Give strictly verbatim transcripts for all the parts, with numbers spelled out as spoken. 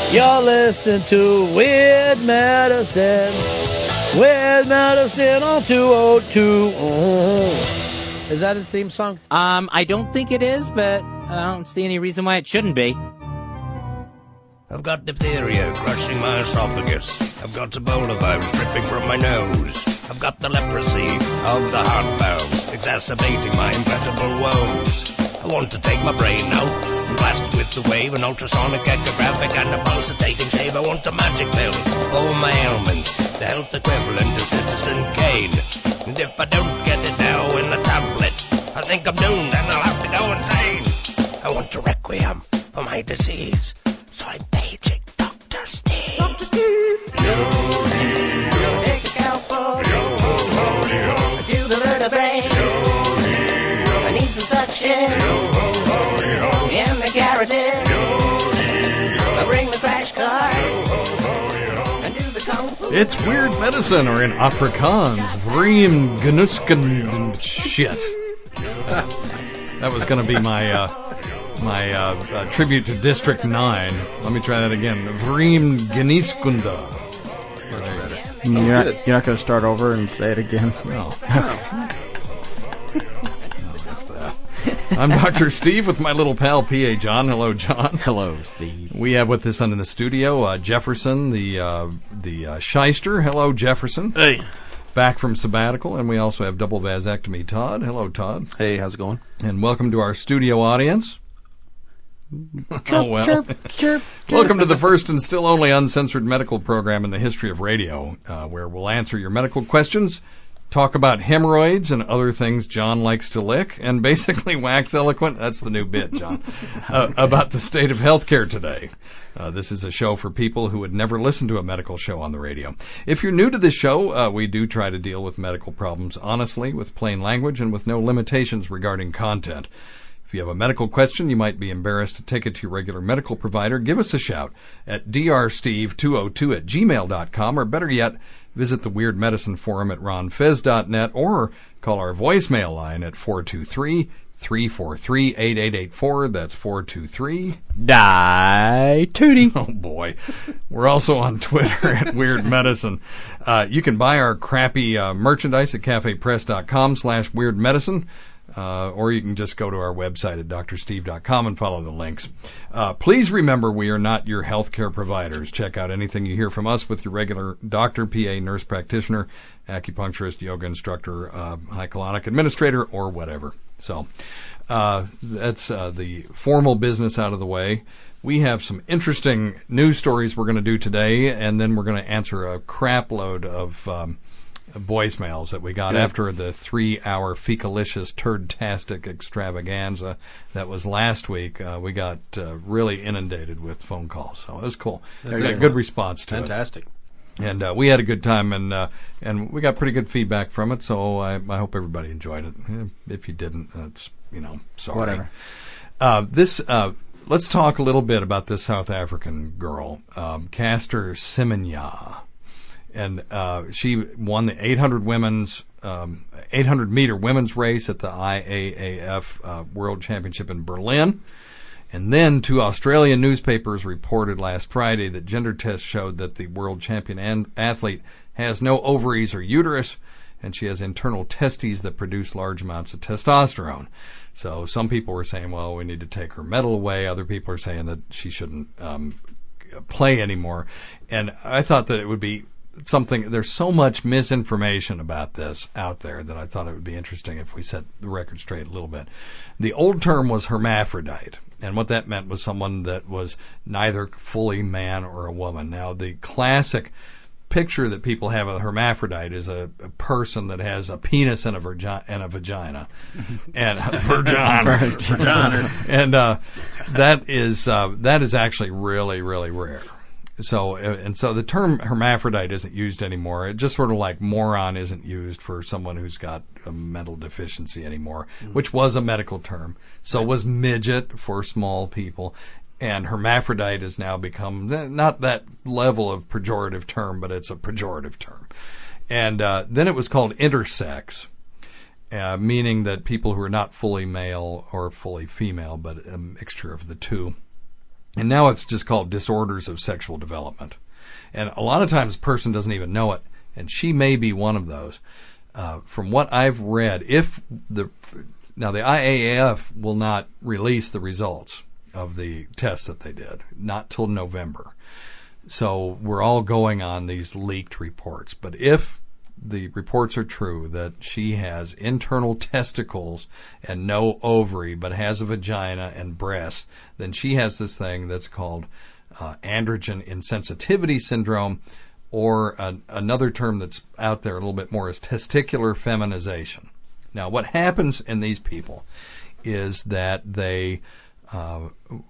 You're listening to Weird Medicine. Weird Medicine on two oh two. Oh. Is that his theme song? Um, I don't think it is, but I don't see any reason why it shouldn't be. I've got diphtheria crushing my esophagus. I've got Ebola virus dripping from my nose. I've got the leprosy of the heart valve, exacerbating my incredible woes. I want to take my brain out and blast it with the wave, an ultrasonic, echographic, and a pulsating shave. I want a magic pill for all my ailments, the health equivalent to Citizen Kane. And if I don't get it now in a tablet, I think I'm doomed and I'll have to go insane. I want a requiem for my disease, so I'm paging Doctor Steve. Doctor Steve! Yo-hee-yo. Take a cowboy. Yo-ho-ho-yo. Do the vertebrae. Yo-hee-yo. I need some suction. Yo-ho-ho-yo. And the carotid. Yo-hee-yo. I bring the crash car. Yo-ho-ho-yo. And do the kung fu. It's Weird Medicine, or in Afrikaans, Vreem Genusken shit. That was going to be my... Uh, My uh, uh, tribute to District nine. Let me try that again. Vreem Geniskunda. You're not, you're not going to start over and say it again? No. I'm Doctor Steve with my little pal P A John. Hello, John. Hello, Steve. We have with us in the studio uh, Jefferson, the uh, the uh, shyster. Hello, Jefferson. Hey. Back from sabbatical, and we also have double vasectomy Todd. Hello, Todd. Hey, how's it going? And welcome to our studio audience. Chirp, oh, well. chirp, chirp, chirp. Welcome to the first and still only uncensored medical program in the history of radio, uh, where we'll answer your medical questions, talk about hemorrhoids and other things John likes to lick, and basically wax eloquent, that's the new bit, John, uh, about the state of healthcare today. Uh, this is a show for people who would never listen to a medical show on the radio. If you're new to this show, uh, we do try to deal with medical problems honestly, with plain language, and with no limitations regarding content. If you have a medical question, you might be embarrassed to take it to your regular medical provider, give us a shout at d r steve two oh two at gmail dot com, or better yet, visit the Weird Medicine Forum at ron fez dot net, or call our voicemail line at four two three, three four three, eight eight eight four. That's four two three... Die Tootie. Oh, boy. We're also on Twitter at Weird Medicine. Uh, you can buy our crappy uh, merchandise at cafe press dot com slash Weird Medicine. Uh, or you can just go to our website at d r steve dot com and follow the links. Uh, please remember, we are not your healthcare providers. Check out anything you hear from us with your regular doctor, P A, nurse practitioner, acupuncturist, yoga instructor, uh, high colonic administrator, or whatever. So uh, that's uh, the formal business out of the way. We have some interesting news stories we're going to do today, and then we're going to answer a crap load of um, voicemails that we got yeah. after the three-hour fecalicious turd-tastic extravaganza that was last week. Uh, we got uh, really inundated with phone calls, so it was cool. That's a good response to Fantastic. it. Fantastic. And uh, we had a good time, and uh, and we got pretty good feedback from it, so I, I hope everybody enjoyed it. If you didn't, that's, you know, sorry. Whatever. Uh, this, uh, let's talk a little bit about this South African girl, um, Caster Semenya. And uh, she won the eight hundred women's um, eight hundred meter women's race at the I A A F uh, World Championship in Berlin. And then two Australian newspapers reported last Friday that gender tests showed that the world champion an- athlete has no ovaries or uterus, and she has internal testes that produce large amounts of testosterone. So some people were saying, well, we need to take her medal away. Other people are saying that she shouldn't um, play anymore. And I thought that it would be something, there's so much misinformation about this out there that I thought it would be interesting if we set the record straight a little bit. The old term was hermaphrodite, and what that meant was someone that was neither fully man or a woman. Now, the classic picture that people have of a hermaphrodite is a, a person that has a penis and a, virgi- and a vagina. and a vagina. vagina. And uh, that is uh, that is actually really, really rare. So, and so the term hermaphrodite isn't used anymore. It just sort of like moron isn't used for someone who's got a mental deficiency anymore, mm-hmm. which was a medical term. So was midget for small people. And hermaphrodite has now become not that level of pejorative term, but it's a pejorative term. And uh, then it was called intersex, uh, meaning that people who are not fully male or fully female, but a mixture of the two. And now it's just called disorders of sexual development. And a lot of times a person doesn't even know it, and she may be one of those. Uh, from what I've read, if the now the I A A F will not release the results of the tests that they did, not till November. So we're all going on these leaked reports. But if the reports are true that she has internal testicles and no ovary, but has a vagina and breasts, then she has this thing that's called uh, androgen insensitivity syndrome, or uh, another term that's out there a little bit more is testicular feminization. Now, what happens in these people is that they, uh,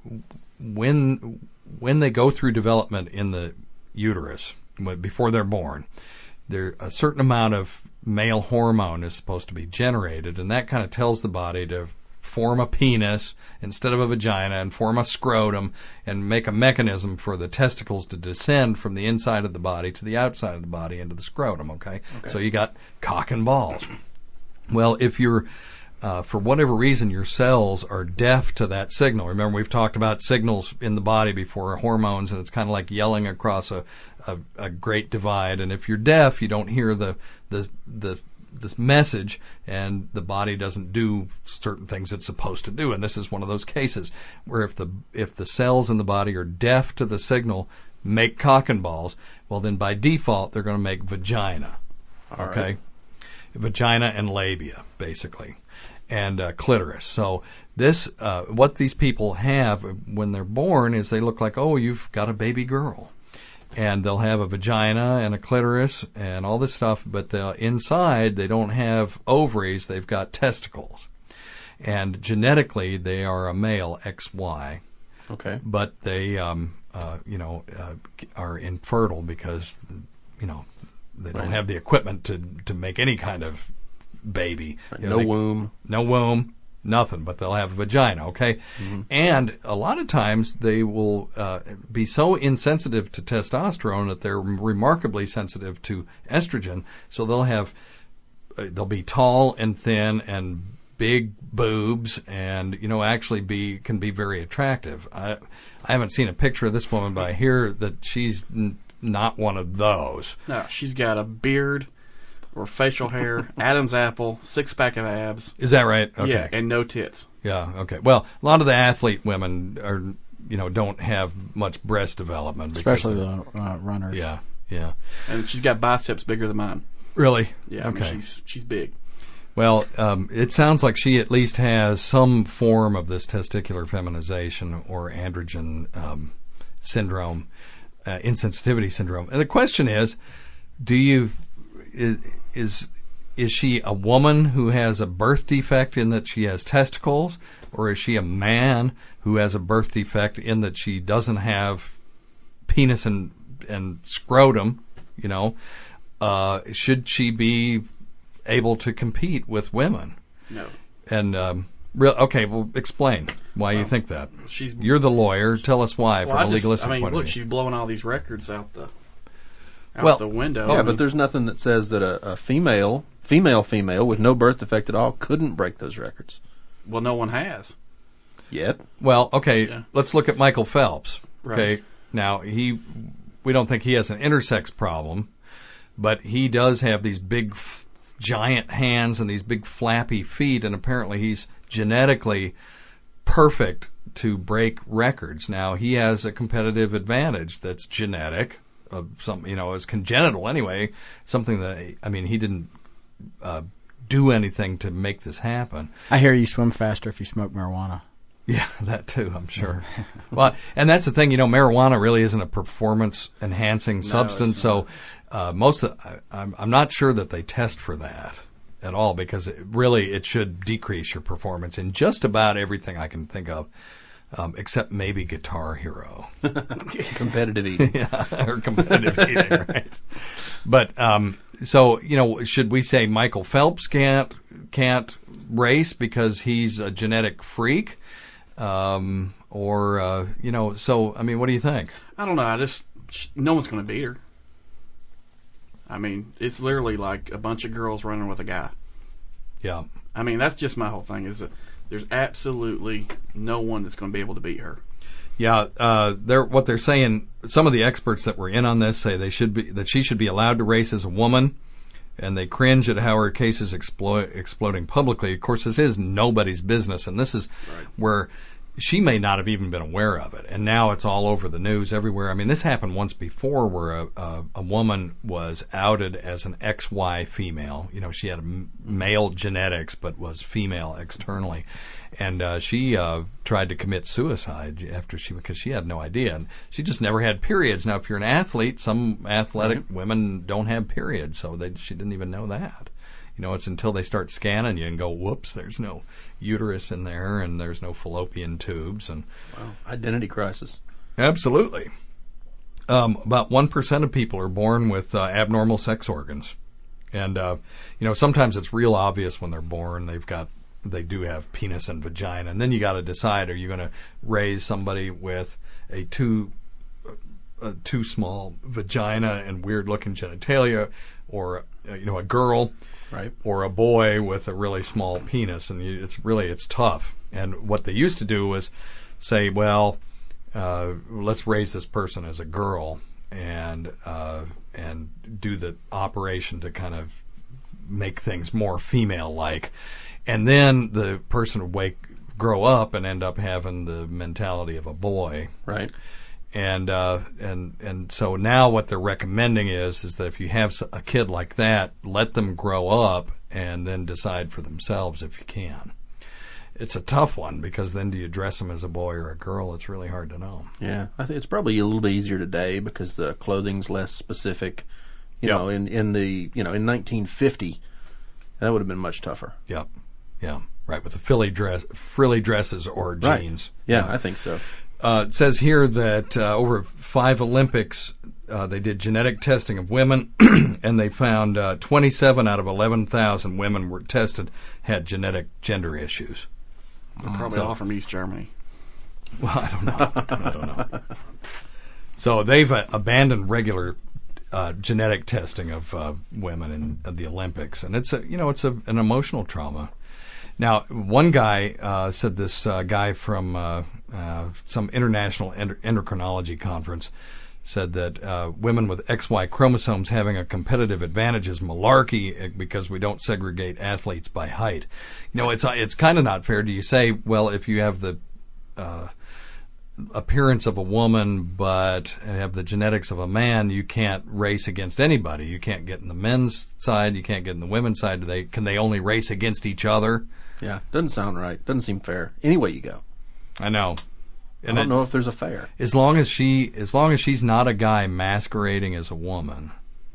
when when they go through development in the uterus, before they're born, there a certain amount of male hormone is supposed to be generated, and that kind of tells the body to form a penis instead of a vagina and form a scrotum and make a mechanism for the testicles to descend from the inside of the body to the outside of the body into the scrotum, okay? okay. So you got cock and balls. Well, if you're, uh, for whatever reason, your cells are deaf to that signal. Remember, we've talked about signals in the body before, hormones, and it's kind of like yelling across a, a, a great divide. And if you're deaf, you don't hear the, the, the, this message, and the body doesn't do certain things it's supposed to do. And this is one of those cases where if the if the cells in the body are deaf to the signal, make cock and balls, well then by default they're going to make vagina. All okay, right. Vagina and labia basically, and uh, clitoris. So this uh, what these people have when they're born is they look like, oh, you've got a baby girl. And they'll have a vagina and a clitoris and all this stuff, but the inside they don't have ovaries, they've got testicles. And genetically they are a male, X Y. Okay. But they, um, uh, you know, uh, are infertile because, you know, they don't right. have the equipment to to make any kind of baby. Right. You No know, they, womb. No womb. Nothing, but they'll have a vagina, okay? Mm-hmm. And a lot of times they will uh, be so insensitive to testosterone that they're remarkably sensitive to estrogen. So they'll have, uh, they'll be tall and thin and big boobs, and you know actually be can be very attractive. I I haven't seen a picture of this woman, but I hear that she's n- not one of those. No, she's got a beard. Or facial hair, Adam's apple, six pack of abs. Is that right? Okay. Yeah, and no tits. Yeah. Okay. Well, a lot of the athlete women are, you know, don't have much breast development, especially the uh, runners. Yeah. Yeah. And she's got biceps bigger than mine. Really? Yeah. Okay. I mean, she's she's big. Well, um, it sounds like she at least has some form of this testicular feminization or androgen um, syndrome, uh, insensitivity syndrome. And the question is, do you Is, is is she a woman who has a birth defect in that she has testicles, or is she a man who has a birth defect in that she doesn't have penis and and scrotum? You know, uh, should she be able to compete with women? No. And um, real okay, well, explain why well, you think that. She's You're the lawyer. Tell us why well, from I a just, legalistic I mean, point look, of view. she's blowing all these records out the out Well, the window. Yeah, I mean, but there's nothing that says that a, a female, female, female with no birth defect at all couldn't break those records. well, no one has. Yet. Well, okay, Yeah. let's look at Michael Phelps. Okay, Right. now he, we don't think he has an intersex problem, but he does have these big, f- giant hands and these big flappy feet, and apparently he's genetically perfect to break records. Now he has a competitive advantage that's genetic. Of some, you know, is congenital anyway. Something that I mean, he didn't uh, do anything to make this happen. I hear you swim faster if you smoke marijuana. Yeah, that too, I'm sure. Well, and that's the thing, you know, marijuana really isn't a performance-enhancing substance, it's so uh, most of, I, I'm, I'm not sure that they test for that at all, because it really it should decrease your performance in just about everything I can think of. Um, except maybe Guitar Hero. Competitive eating. Yeah, or competitive eating, right? But um, so you know, should we say Michael Phelps can't can't race because he's a genetic freak, um, or uh, you know? So I mean, what do you think? I don't know. I just no one's going to beat her. I mean, it's literally like a bunch of girls running with a guy. Yeah. I mean, that's just my whole thing. Is that there's absolutely no one that's going to be able to beat her. Yeah, uh, they're what they're saying. Some of the experts that were in on this say they should be that she should be allowed to race as a woman, and they cringe at how her case is explo- exploding publicly. Of course, this is nobody's business, and this is Right. where she may not have even been aware of it, and now it's all over the news everywhere. I mean, this happened once before, where a, a, a woman was outed as an X Y female. You know, she had m- male genetics, but was female externally, and uh, she uh, tried to commit suicide after she because she had no idea, and she just never had periods. Now, if you're an athlete, some athletic Right. women don't have periods, so they she didn't even know that. You know, it's until they start scanning you and go, whoops, there's no uterus in there and there's no fallopian tubes. And Wow. Identity crisis. absolutely. Um, about one percent of people are born with uh, abnormal sex organs. And, uh, you know, sometimes it's real obvious when they're born. They've got, they do have penis and vagina. And then you got to decide, are you going to raise somebody with a too, uh, too small vagina and weird looking genitalia, or, uh, you know, a girl, Right. or a boy with a really small penis, and you, it's really it's tough. And what they used to do was say, well, uh, let's raise this person as a girl and uh, and do the operation to kind of make things more female-like, and then the person would wake grow up and end up having the mentality of a boy. Right. And uh, and and so now what they're recommending is is that if you have a kid like that, let them grow up and then decide for themselves if you can. It's a tough one because then do you dress them as a boy or a girl? It's really hard to know. Yeah, I think it's probably a little bit easier today because the clothing's less specific. You Yep. know, in in the you know in nineteen fifty, that would have been much tougher. Yep. Yeah. Right. With the frilly dress, frilly dresses or Right. jeans. Yeah, I think so. Uh, it says here that uh, over five Olympics, uh, they did genetic testing of women, and they found uh, twenty-seven out of eleven thousand women were tested had genetic gender issues. They're probably So- all from East Germany. Well, I don't know. I don't know. So they've uh, abandoned regular uh, genetic testing of uh, women in uh, the Olympics, and it's a you know it's a, an emotional trauma. Now, one guy uh, said this uh, guy from uh, uh, some international ender- endocrinology conference said that uh, women with X Y chromosomes having a competitive advantage is malarkey because we don't segregate athletes by height. You know, it's it's kind of not fair. Do you say, well, if you have the uh, appearance of a woman but have the genetics of a man, you can't race against anybody. You can't get in the men's side. You can't get in the women's side. Do they? Can they only race against each other? Yeah, doesn't sound right. Doesn't seem fair. Any way you go, I know. I And don't it- know if there's a fair. As long as she, as long as she's not a guy masquerading as a woman.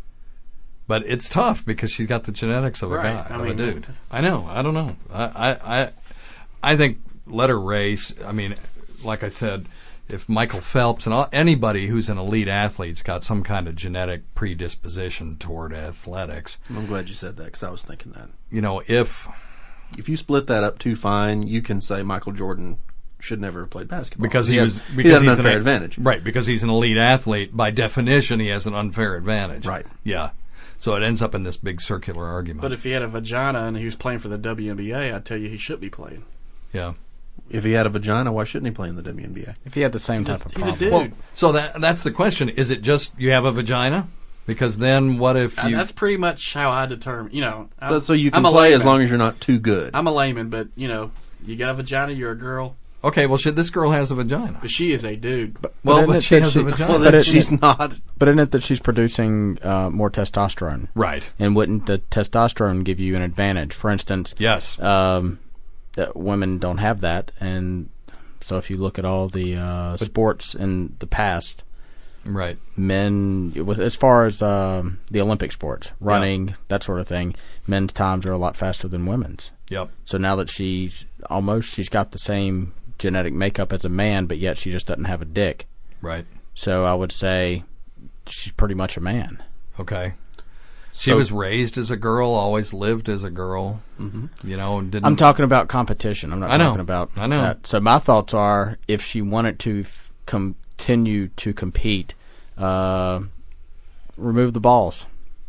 But it's tough because she's got the genetics of a Right, guy, I of mean, a dude. I know. I don't know. I, I, I, I think let her race. I mean, like I said, if Michael Phelps and all, anybody who's an elite athlete's got some kind of genetic predisposition toward athletics, I'm glad you said that because I was thinking that. you know, if If you split that up too fine, you can say Michael Jordan should never have played basketball because he, has, was he because has an he's unfair an, advantage. right? Because he's an elite athlete, by definition, he has an unfair advantage. Right. Yeah. So it ends up in this big circular argument. But if he had a vagina and he was playing for the W N B A, I'd tell you he should be playing. yeah. If he had a vagina, why shouldn't he play in the W N B A? If he had the same He's a- type of he's a problem. dude. Well, so that that's the question. Is it just you have a vagina? Because then what if Uh, you? that's pretty much how I determine. You know, So, I'm, so you can I'm a play as layman. long as you're not too good. I'm a layman, but you know, you got a vagina, you're a girl, Okay, well, shit, this girl has a vagina. but she is a dude. Well, isn't but it she that has she- a vagina. well, But then it- she's not. But isn't it that she's producing uh, more testosterone? Right. And wouldn't the testosterone give you an advantage? For instance, Yes. um, that women don't have that, and so if you look at all the uh, sports in the past, Right. men, with as far as um, the Olympic sports, running, that sort of thing, men's times are a lot faster than women's. Yep. So now that she's almost, she's got the same genetic makeup as a man, but yet she just doesn't have a dick. Right. So I would say she's pretty much a man. Okay. She So- was raised as a girl, always lived as a girl. Mm-hmm. You know, and didn't. I'm talking about competition. I'm not I know. talking about I know. that. So my thoughts are, if she wanted to f- continue to compete, uh, remove the balls.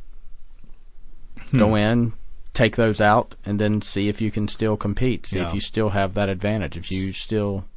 Hmm. Go in, take those out, and then see if you can still compete. See Yeah. if you still have that advantage. If you still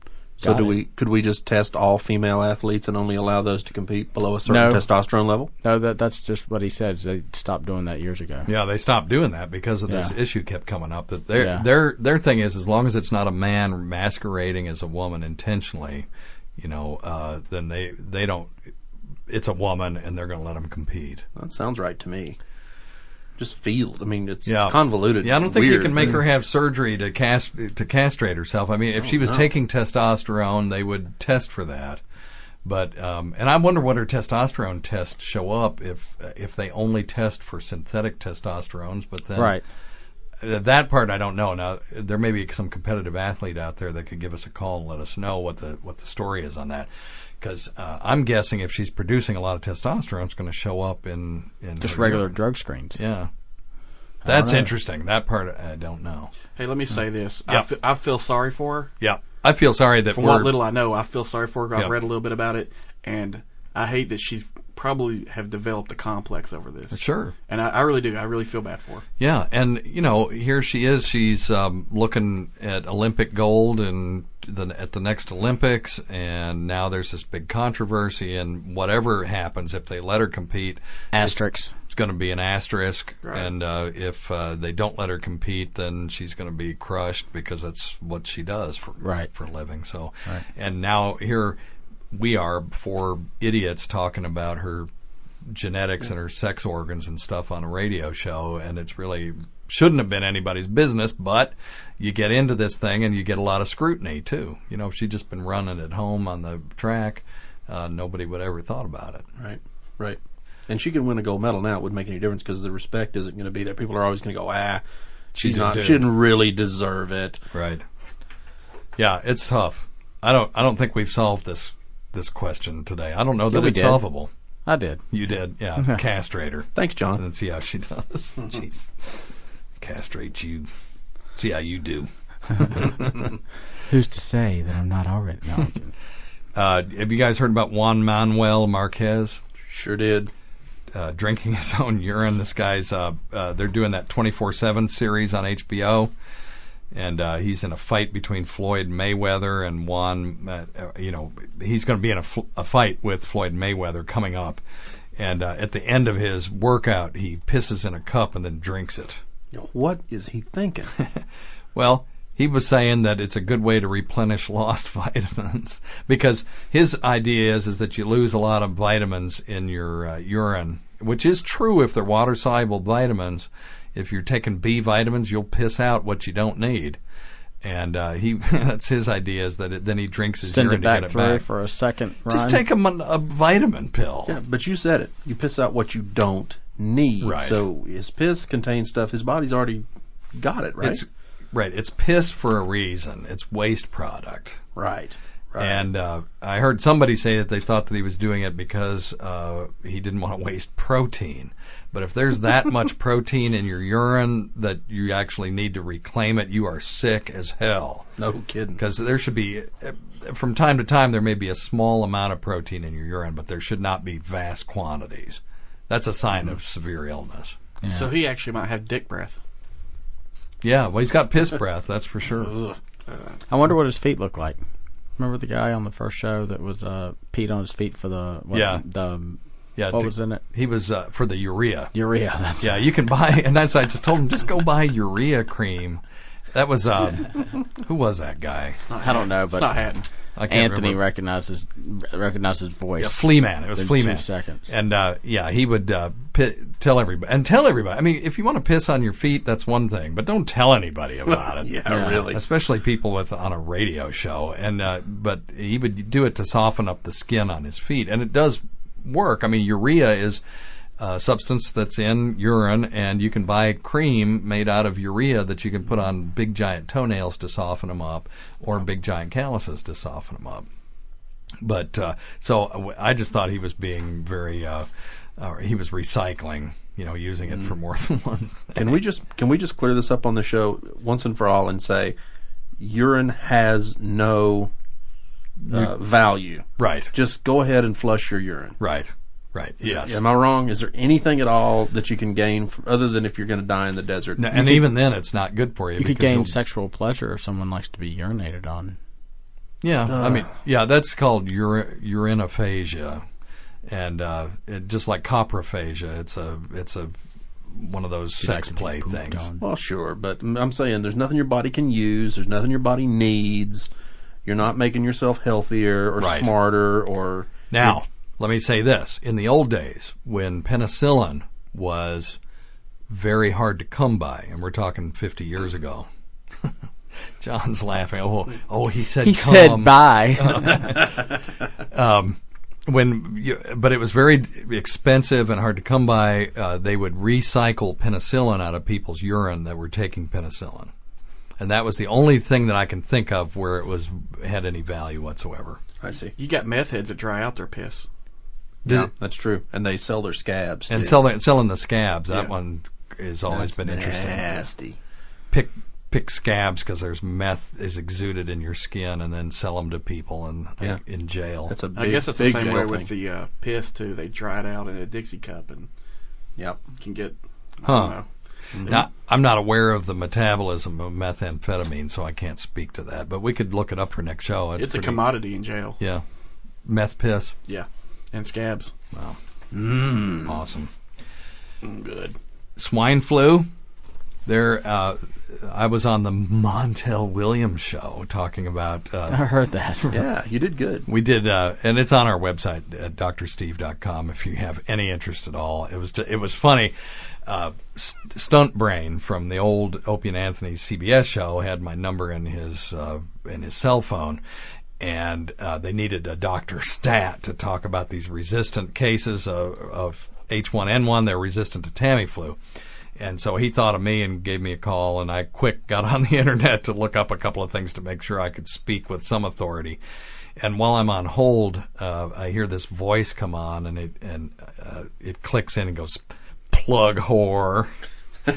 So got do it. we? Could we just test all female athletes and only allow those to compete below a certain No. testosterone level? No, that that's just what he said. They stopped doing that years ago. Yeah, they stopped doing that because of this Yeah. issue kept coming up. That their Yeah. their their thing is, as long as it's not a man masquerading as a woman intentionally, you know, uh, then they they don't. It's a woman, and they're going to let them compete. That sounds right to me. Just feels. I mean, it's Yeah. convoluted. Yeah, I don't think weird. you can make her have surgery to cast to castrate herself. I mean, if Oh, she was no. taking testosterone, they would test for that. But um, and I wonder what her testosterone tests show up if if they only test for synthetic testosterones. But then Right. uh, that part I don't know. Now there may be some competitive athlete out there that could give us a call and let us know what the what the story is on that. Because uh, I'm guessing if she's producing a lot of testosterone, it's going to show up in in Just her regular urine. drug screens. Yeah, that's know. interesting. That part I don't know. Hey, let me say this. Yeah. I, feel, I feel sorry for her. Yeah, I feel sorry that From we're what little I know, I feel sorry for her. I've Yeah. read a little bit about it, and I hate that she's probably have developed a complex over this. sure. And I, I really do. I really feel bad for her. Yeah, and you know, here she is. She's um, looking at Olympic gold and the, at the next Olympics, and now there's this big controversy. And whatever happens, if they let her compete, Asterisks. it's going to be an asterisk. Right. And uh, if uh, they don't let her compete, then she's going to be crushed because that's what she does for Right. for a living. So, Right. and now here we are, four idiots talking about her genetics and her sex organs and stuff on a radio show, and it's really shouldn't have been anybody's business, but you get into this thing and you get a lot of scrutiny too. You know, if she'd just been running at home on the track, uh, nobody would ever thought about it. Right, right. And she could win a gold medal now. It wouldn't make any difference because the respect isn't going to be there. People are always going to go, ah, she's She's a not. dude. She didn't really deserve it. Right. Yeah, it's tough. I don't. I don't think we've solved this this question today. I don't know that we it's did. solvable. I did. You did, yeah. Castrate her. Thanks, John. And then see how she does. Jeez. Castrate you. See how you do. Who's to say that I'm not already? No, I'm kidding. Uh, have you guys heard about Juan Manuel Marquez? Sure did. Uh, drinking his own urine. This guy's, uh, uh, they're doing that twenty-four seven series on H B O. And uh, he's in a fight between Floyd Mayweather and Juan. Uh, you know, he's going to be in a, f- a fight with Floyd Mayweather coming up. And uh, at the end of his workout, he pisses in a cup and then drinks it. You know, what is he thinking? Well, he was saying that it's a good way to replenish lost vitamins because his idea is is that you lose a lot of vitamins in your uh, urine, which is true if they're water soluble vitamins. If you're taking B vitamins, you'll piss out what you don't need. And uh, he that's his idea is that it, then he drinks his Send urine it to back get it through back. for a second run. Just take a, mon- a vitamin pill. Yeah, but you said it. You piss out what you don't need. Right. So his piss contains stuff his body's already got it, right? It's right. It's piss for a reason. It's waste product. right. Right. And uh, I heard somebody say that they thought that he was doing it because uh, he didn't want to waste protein. But if there's that much protein in your urine that you actually need to reclaim it, you are sick as hell. no kidding. Because there should be, from time to time, there may be a small amount of protein in your urine, but there should not be vast quantities. That's a sign of severe illness. Yeah. So he actually might have dick breath. Yeah, well, he's got piss breath, that's for sure. Ugh. I wonder what his feet look like. Remember the guy on the first show that was uh, peed on his feet for the what, Yeah. the Yeah, what to- was in it? he was uh, for the urea. Urea. That's Yeah, you can buy, and that's I just told him just go buy urea cream. That was um, who was that guy? I don't know, It's but not Hatton. I can't Anthony remember. recognized his recognized his voice. Yeah, Flea Man. It was in Flea two Man. seconds. And uh, yeah, he would uh, pi- tell everybody and tell everybody. I mean, if you want to piss on your feet, that's one thing, but don't tell anybody about it. yeah, Yeah. really. Especially people with on a radio show. And uh, but he would do it to soften up the skin on his feet, and it does work. I mean, urea is a substance that's in urine, and you can buy cream made out of urea that you can put on big giant toenails to soften them up, or big giant calluses to soften them up. But uh, so I just thought he was being very, uh, uh, he was recycling, you know, using it for more than one. Can we just can we just clear this up on the show once and for all and say urine has no uh, value? Right, Just go ahead and flush your urine. right, right. Yes. Am I wrong? Is there anything at all that you can gain f other than if you're going to die in the desert? No, and even then, it's not good for you. You could because gain you'll- sexual pleasure if someone likes to be urinated on. Yeah, Uh. I mean, yeah, that's called uri- urinophagia, and uh, it, just like coprophagia, it's a it's a one of those She sex likes to be play pooped things. on. Well, sure, but I'm saying there's nothing your body can use. There's nothing your body needs. You're not making yourself healthier or Right. smarter or. Now, let me say this: in the old days, when penicillin was very hard to come by, and we're talking fifty years ago. John's laughing. Oh, oh, he said He come. said bye. um, when you, but it was very expensive and hard to come by. Uh, they would recycle penicillin out of people's urine that were taking penicillin, and that was the only thing that I can think of where it was had any value whatsoever. I see. You got meth heads that dry out their piss. Yeah, that's true. And they sell their scabs And too. selling selling the scabs, that Yeah. one has always That's been interesting. Nasty. Pick pick scabs because there's meth is exuded in your skin, and then sell them to people in Yeah. in jail. That's a big, I guess it's the big same jail way thing. with the uh, piss too. They dry it out in a Dixie cup and Yep. can get. I Huh. don't know. Now, I'm not aware of the metabolism of methamphetamine, so I can't speak to that. But we could look it up for next show. It's, It's, a pretty- commodity in jail. Yeah, meth piss. Yeah, and scabs. Wow, Mm. awesome. Mm, good. Swine flu. There, uh, I was on the Montel Williams show talking about. I Uh, heard that. Yeah, you did good. we did, uh, and it's on our website at d r steve dot com if you have any interest at all. It was it was funny. Uh, St- Stunt Brain from the old Opie and Anthony's C B S show had my number in his uh, in his cell phone, and uh, they needed a Doctor Stat to talk about these resistant cases of, of H one N one. They're resistant to Tamiflu. And so he thought of me and gave me a call, and I quick got on the internet to look up a couple of things to make sure I could speak with some authority. And while I'm on hold, uh, I hear this voice come on, and it and uh, it clicks in and goes, "Plug whore." and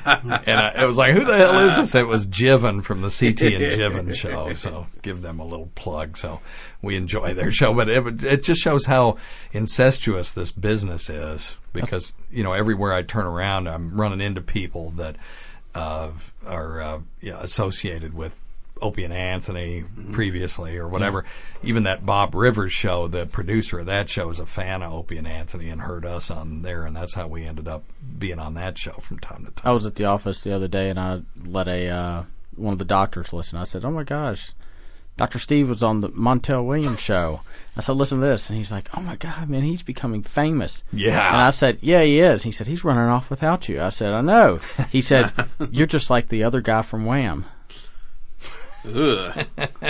I, it was like, who the hell is this? It was Jiven from the C T and Jiven show. So give them a little plug. So we enjoy their show, but it, it just shows how incestuous this business is, because you know everywhere I turn around, I'm running into people that uh, are uh, you know, associated with Opie and Anthony previously or whatever. Even that Bob Rivers show, the producer of that show is a fan of Opie and Anthony and heard us on there, and that's how we ended up being on that show from time to time. I was at the office the other day, and I let a uh, one of the doctors listen. I said, "Oh my gosh, Doctor Steve was on the Montel Williams show." I said, "Listen to this," and he's like, "Oh my God, man, he's becoming famous." Yeah. And I said, "Yeah, he is." He said, "He's running off without you." I said, "I know." He said, "You're just like the other guy from Wham." Ugh.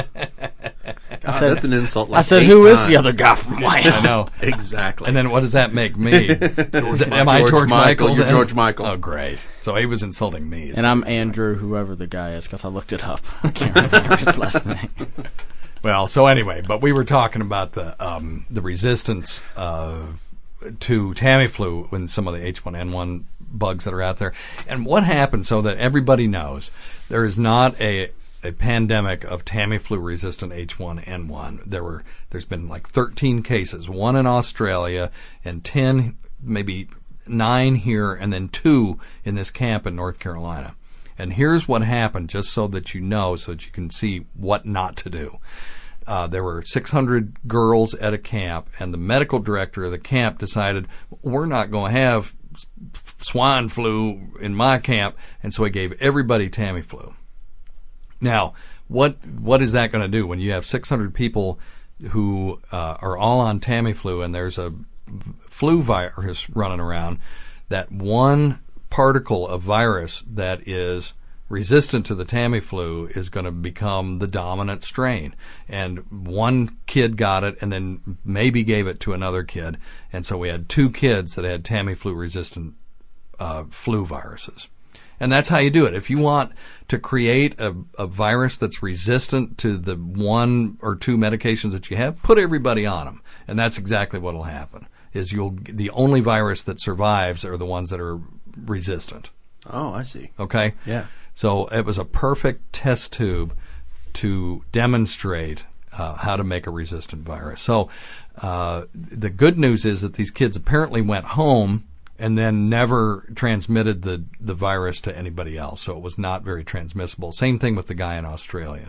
I said, That's an insult. Like I said, eight "Who is times. the other guy from Wham?" I know. Exactly. And then what does that make me? Is it- am I George George Michael, Michael? you're then? George Michael. Oh, great. So he was insulting me. And I'm Andrew, whoever the guy is, because I looked it up. I can't remember his last name. Well, so anyway, but we were talking about the um, the resistance uh, to Tamiflu when some of the H one N one bugs that are out there. And what happened, so that everybody knows, there is not a a pandemic of Tamiflu resistant H one N one. There were there's been like thirteen cases, one in Australia and ten, maybe nine here, and then two in this camp in North Carolina. And here's what happened, just so that you know, so that you can see what not to do. Uh, there were six hundred girls at a camp, and the medical director of the camp decided, we're not going to have swine flu in my camp, and so he gave everybody Tamiflu. Now, what what is that going to do when you have six hundred people who uh, are all on Tamiflu, and there's a flu virus running around? That one particle of virus that is resistant to the Tamiflu is going to become the dominant strain. And one kid got it and then maybe gave it to another kid. And so we had two kids that had Tamiflu resistant uh, flu viruses. And that's how you do it. If you want to create a, a virus that's resistant to the one or two medications that you have, put everybody on them. And that's exactly what will happen. Is you'll the only virus that survives are the ones that are resistant. Oh, I see. Okay? Yeah. So it was a perfect test tube to demonstrate uh, how to make a resistant virus. So uh, the good news is that these kids apparently went home and then never transmitted the, the virus to anybody else. So it was not very transmissible. Same thing with the guy in Australia.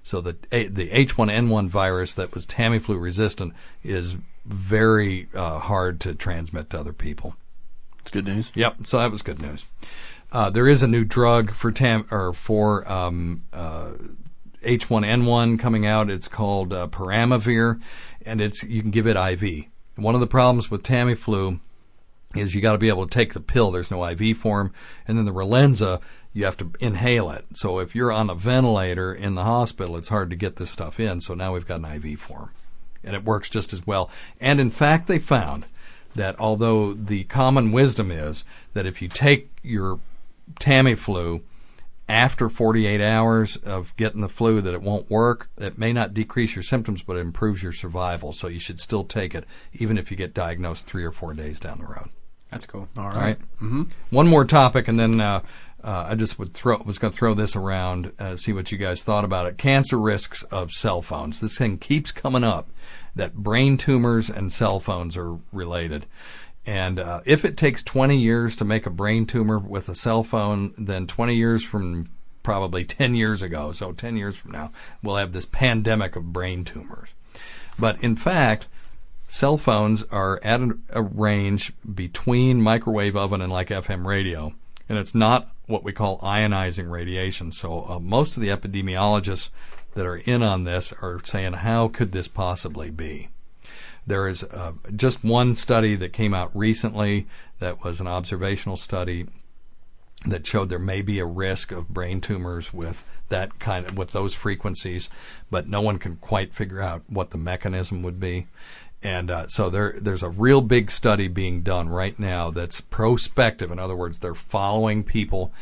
So the the H one N one virus that was Tamiflu resistant is very uh, hard to transmit to other people. It's good news. Yep. So that was good news. Uh, there is a new drug for tam or for um, uh, H one N one coming out. It's called uh, Peramivir, and it's you can give it I V. One of the problems with Tamiflu is you got to be able to take the pill. There's no I V form, and then the Relenza you have to inhale it. So if you're on a ventilator in the hospital, it's hard to get this stuff in. So now we've got an I V form, and it works just as well. And in fact, they found that although the common wisdom is that if you take your Tamiflu after forty-eight hours of getting the flu that it won't work, it may not decrease your symptoms, but it improves your survival. So you should still take it even if you get diagnosed three or four days down the road. That's cool. All right. All right. Mm-hmm. One more topic, and then uh, uh, I just would throw was going to throw this around, uh, see what you guys thought about it. Cancer risks of cell phones. This thing keeps coming up, that brain tumors and cell phones are related. And uh, if it takes twenty years to make a brain tumor with a cell phone, then twenty years from probably ten years ago, so ten years from now, we'll have this pandemic of brain tumors. But in fact, cell phones are at a range between microwave oven and like F M radio, and it's not what we call ionizing radiation. So uh, most of the epidemiologists that are in on this are saying, how could this possibly be? There is uh, just one study that came out recently that was an observational study that showed there may be a risk of brain tumors with that kind of, with those frequencies, but no one can quite figure out what the mechanism would be. And uh, so there, there's a real big study being done right now that's prospective. In other words, they're following people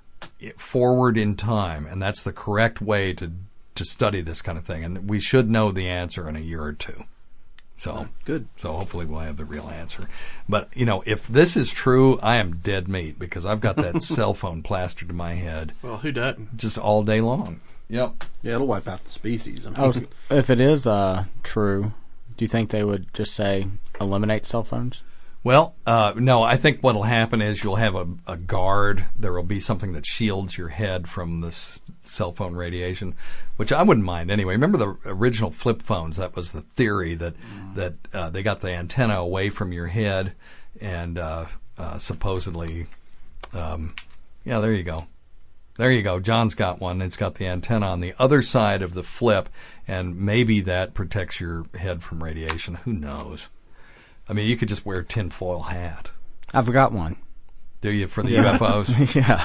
forward in time, and that's the correct way to to study this kind of thing. And we should know the answer in a year or two. So good. So hopefully we'll have the real answer. But, you know, if this is true, I am dead meat because I've got that cell phone plastered to my head Well, who doesn't? just all day long. Yep. Yeah, it'll wipe out the species. I mean, I was, if it is uh, true, do you think they would just say eliminate cell phones? Well, uh, no, I think what will happen is you'll have a, a guard. There will be something that shields your head from this cell phone radiation, which I wouldn't mind anyway. Remember the original flip phones? That was the theory that mm. that uh, they got the antenna away from your head, and uh, uh, supposedly, um, yeah, there you go. There you go. John's got one. It's got the antenna on the other side of the flip, and maybe that protects your head from radiation. Who knows? I mean, you could just wear a tinfoil hat. I've got one. Do you, for the yeah. U F Os? yeah.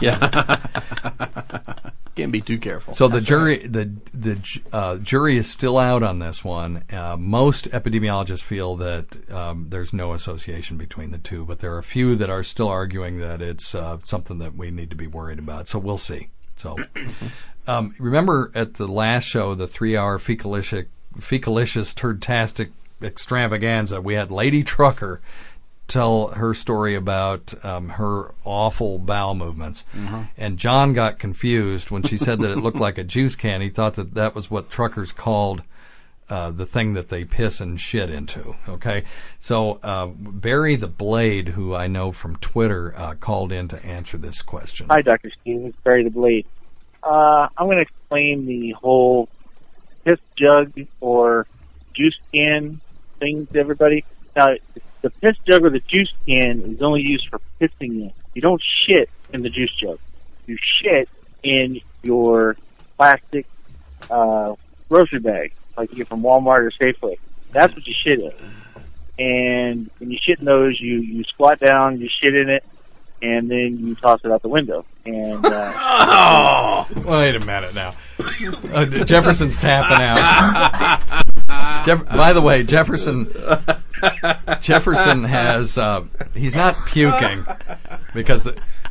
Yeah. Can't be too careful. So the That's jury, right. the the uh, jury is still out on this one. Uh, most epidemiologists feel that um, there's no association between the two, but there are a few that are still arguing that it's uh, something that we need to be worried about. So we'll see. So um, remember at the last show, the three-hour fecalicious, fecalicious turdtastic extravaganza, we had Lady Trucker tell her story about um, her awful bowel movements. Mm-hmm. And John got confused when she said that it looked like a juice can. He thought that that was what truckers called uh, the thing that they piss and shit into. Okay, so uh, Barry the Blade, who I know from Twitter, uh, called in to answer this question. Hi, Doctor Steve. It's Barry the Blade. Uh, I'm going to explain the whole piss jug or juice can thing to everybody. Now, the piss jug or the juice can is only used for pissing in. You don't shit in the juice jug. You shit in your plastic uh, grocery bag, like you get from Walmart or Safeway. That's what you shit in. And when you shit in those, you, you squat down, you shit in it, and then you toss it out the window. And uh, oh, wait a minute now. Uh, Jefferson's tapping out. Jeff- by the way, Jefferson Jefferson has uh, he's not puking because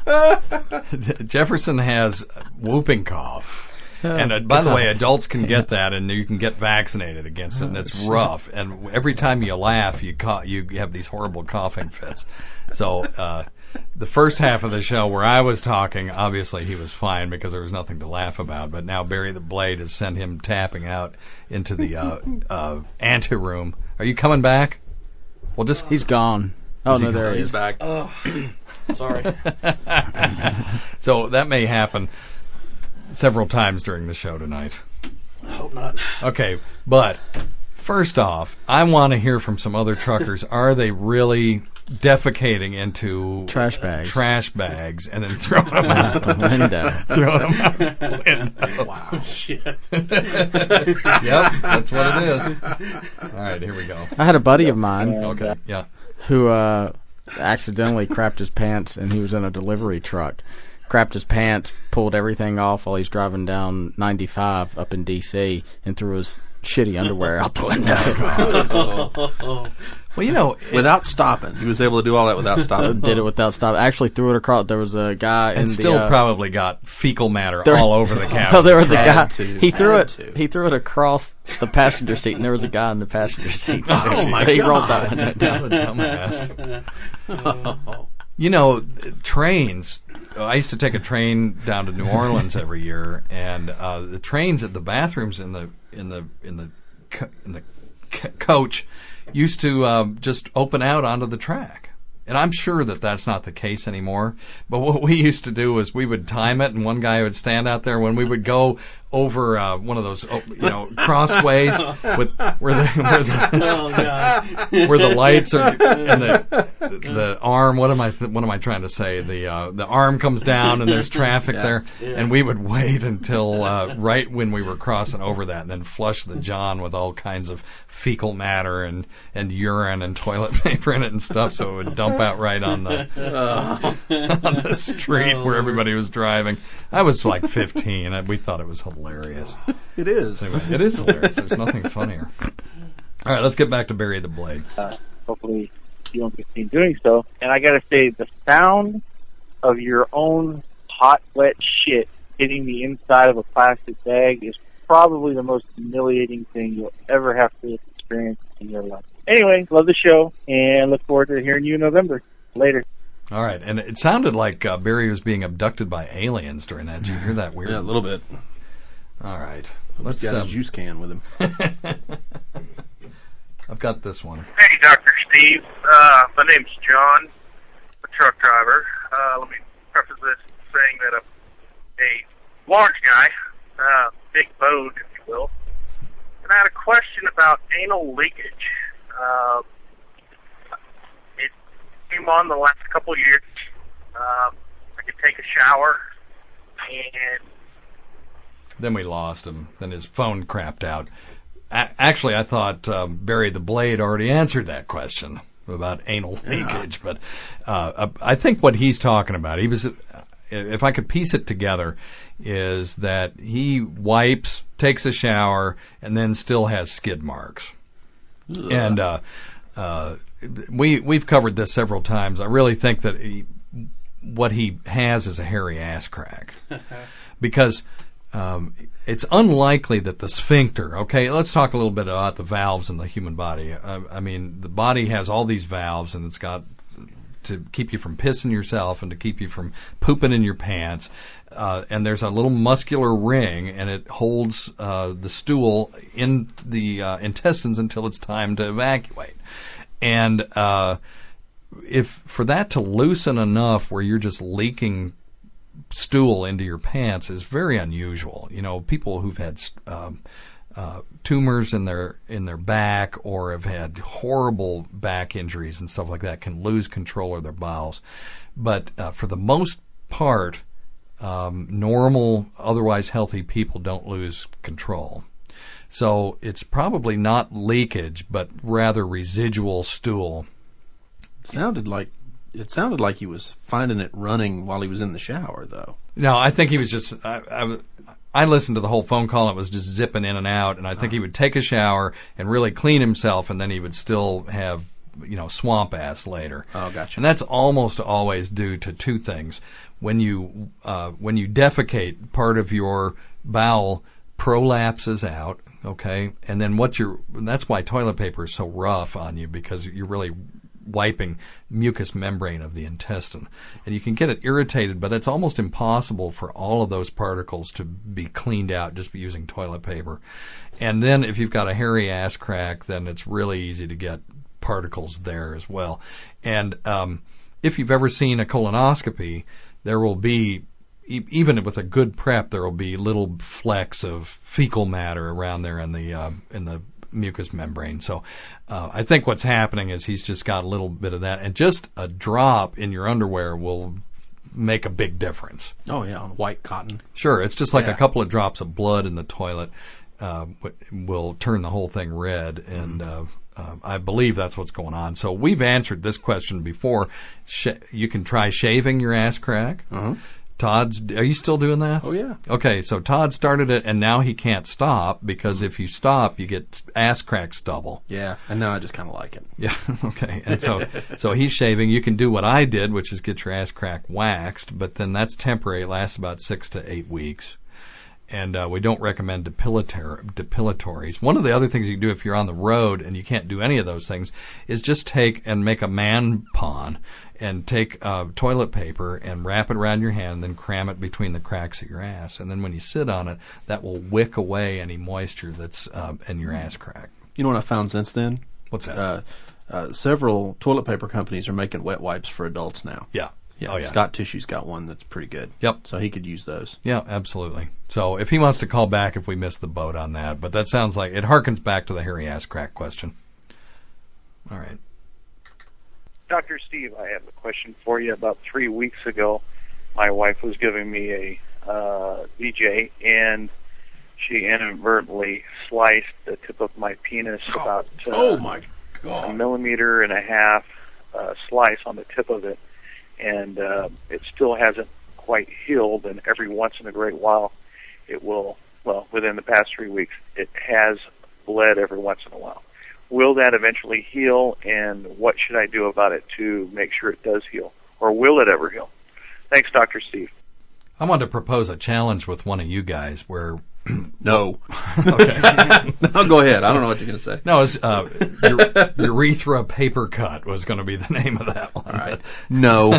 the, Jefferson has whooping cough. And uh, by the way, adults can get that, and you can get vaccinated against it, and it's rough. And every time you laugh, you cough, you have these horrible coughing fits. So uh, the first half of the show where I was talking, obviously he was fine because there was nothing to laugh about. But now Barry the Blade has sent him tapping out into the uh, uh, anteroom. Are you coming back? Well, just he's gone. Oh is no, he there gone? he He's is. back. Oh, sorry. So that may happen several times during the show tonight. Hope not. Okay, but first off, I want to hear from some other truckers. Are they really defecating into Trash bags. trash bags and then throwing them out the window? Throwing them out the window. Wow. Shit. Yep, that's what it is. All right, here we go. I had a buddy of mine Okay, yeah. who uh, accidentally crapped his pants, and he was in a delivery truck. Crapped his pants, pulled everything off while he's driving down ninety-five up in D C, and threw his shitty underwear out the window. Well, you know, it, Without stopping. He was able to do all that without stopping. Did it without stop. Actually threw it across. There was a guy in and the, still uh, probably got fecal matter there- all over the couch. Well, there was a Had guy. to. He threw Had it. to. He threw it across the passenger seat, and there was a guy in the passenger seat. Oh, my He God. rolled that window down. What a dumbass. You know, trains. I used to take a train down to New Orleans every year, and uh, the trains at the bathrooms in the in the in the co- in the co- coach used to uh, just open out onto the track. And I'm sure that that's not the case anymore. But what we used to do is we would time it, and one guy would stand out there when we would go over uh, one of those, oh, you know, crossways with where the where the, Oh, God. where the lights are and the the arm. What am I th- what am I trying to say? The uh, the arm comes down and there's traffic Yeah. there, Yeah. and we would wait until uh, right when we were crossing over that, and then flush the john with all kinds of fecal matter and and urine and toilet paper in it and stuff, so it would dump out right on the on the street where everybody was driving. I was like fifteen, and we thought it was hilarious. It is. Anyway, it is hilarious. There's nothing funnier. All right, let's get back to Bury the Blade. Uh, hopefully you don't continue doing so. And I gotta say, the sound of your own hot, wet shit hitting the inside of a plastic bag is probably the most humiliating thing you'll ever have to experience in your life. Anyway, love the show, and look forward to hearing you in November. Later. All right, and it sounded like uh, Barry was being abducted by aliens during that. Did you hear that weird? Yeah, a little bit. All right, Let's let's. got Um, his juice can with him. I've got this one. Hey, Doctor Steve. Uh, my name's John, a truck driver. Uh, let me preface this saying that I'm a large guy, uh, big bowed, if you will. And I had a question about anal leakage. Uh, it came on the last couple of years. Uh, I could take a shower, and Then we lost him. Then his phone crapped out. A- actually, I thought um, Barry the Blade already answered that question about anal leakage, but uh, I think what he's talking about, he was, if I could piece it together, is that he wipes, takes a shower, and then still has skid marks. Ugh. And uh, uh, we we've covered this several times. I really think that he, what he has is a hairy ass crack, because um, it's unlikely that the sphincter. Okay, let's talk a little bit about the valves in the human body. Uh, I mean, the body has all these valves, and it's got to keep you from pissing yourself and to keep you from pooping in your pants. Uh, and there's a little muscular ring, and it holds uh, the stool in the uh, intestines until it's time to evacuate. And uh, if for that to loosen enough where you're just leaking stool into your pants is very unusual. You know, people who've had um, uh, tumors in their in their back or have had horrible back injuries and stuff like that can lose control of their bowels. But uh, for the most part, um, normal, otherwise healthy people don't lose control. So it's probably not leakage, but rather residual stool. It sounded like it sounded like he was finding it running while he was in the shower, though. No, I think he was just. I, I, I listened to the whole phone call. And it was just zipping in and out, and I think he would take a shower and really clean himself, and then he would still have, you know, swamp ass later. Oh, gotcha. And that's almost always due to two things. When you uh, when you defecate, part of your bowel prolapses out. Okay, and then what you're. That's why toilet paper is so rough on you, because you're really wiping mucous membrane of the intestine. And you can get it irritated, but it's almost impossible for all of those particles to be cleaned out just by using toilet paper. And then if you've got a hairy ass crack, then it's really easy to get particles there as well. And um, if you've ever seen a colonoscopy, there will be e- even with a good prep, there will be little flecks of fecal matter around there in the uh, in the mucous membrane. So uh, I think what's happening is he's just got a little bit of that, and just a drop in your underwear will make a big difference. Oh yeah, on white cotton. Sure, it's just like Yeah. a couple of drops of blood in the toilet uh, will turn the whole thing red, and uh, uh, I believe that's what's going on. So we've answered this question before. Sh- you can try shaving your ass crack. Uh-huh. Todd's, are you still doing that? Oh yeah. Okay, so Todd started it, and now he can't stop because if you stop, you get ass crack stubble. Yeah, and now I just kind of like it. Yeah, okay. And so so he's shaving. You can do what I did, which is get your ass crack waxed, but then that's temporary. It lasts about six to eight weeks. And uh, we don't recommend depilator- depilatories. One of the other things you can do if you're on the road and you can't do any of those things is just take and make a man pawn and take uh, toilet paper and wrap it around your hand and then cram it between the cracks of your ass. And then when you sit on it, that will wick away any moisture that's uh, in your ass crack. You know what I found since then? What's that? Uh, uh, several toilet paper companies are making wet wipes for adults now. Yeah. Yeah, Oh, yeah. Scott Tissue's got one that's pretty good. Yep. So he could use those. Yeah, absolutely. So if he wants to call back if we missed the boat on that, but that sounds like it harkens back to the hairy ass crack question. All right. Doctor Steve, I have a question for you. About three weeks ago, my wife was giving me a uh, V J, and she inadvertently sliced the tip of my penis about uh, oh my a God. millimeter and a half uh, slice on the tip of it, and uh, it still hasn't quite healed, and every once in a great while it will, well, within the past three weeks, it has bled every once in a while. Will that eventually heal, and what should I do about it to make sure it does heal? Or will it ever heal? Thanks, Doctor Steve. I want to propose a challenge with one of you guys where... No. Okay. No, go ahead. I don't know what you're going to say. No, it's, uh, ure- urethra paper cut was going to be the name of that one. All right. No.